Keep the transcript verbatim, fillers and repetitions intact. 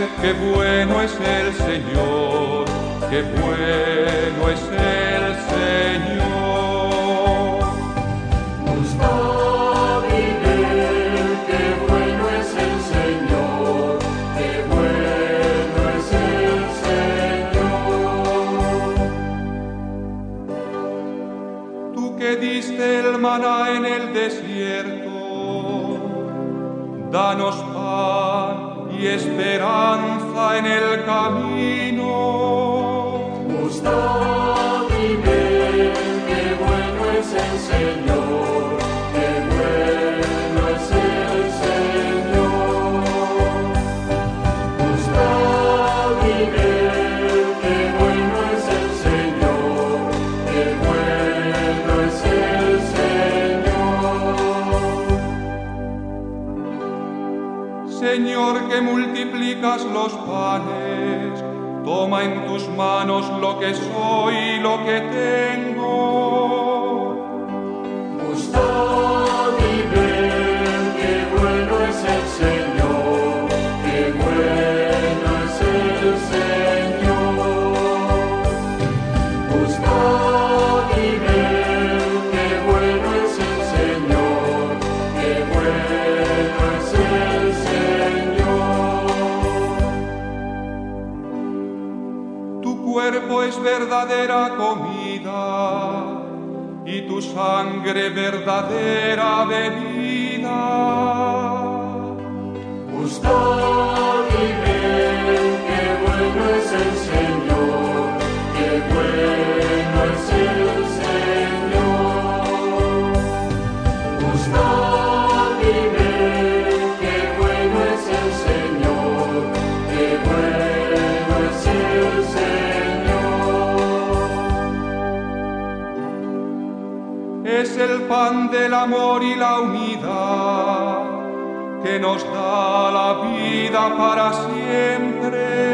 qué bueno es el Señor, qué bueno es el Señor. Gustad y ved, qué bueno es el Señor, qué bueno es el Señor. Tú que diste el maná en el desierto, danos pan y esperanza en el camino. Gustad y ved, qué bueno es el Señor, qué bueno es el Señor. Gustad y ved, qué bueno es el Señor, qué bueno es el Señor. Señor, que multiplicas los panes, toma en tus manos lo que soy y lo que tengo. Gustad y ved, qué bueno es el Señor, qué bueno es el Señor. Gustad y ved, qué bueno es el Señor, qué bueno es el Señor. Tu cuerpo es verdadera comida y tu sangre verdadera bebida. Gustad y ved, qué bueno es el Señor, qué bueno es el Señor. Gustad y ved, qué bueno es el Señor, qué bueno es el Señor. Es el pan del amor y la unidad que nos da la vida para siempre.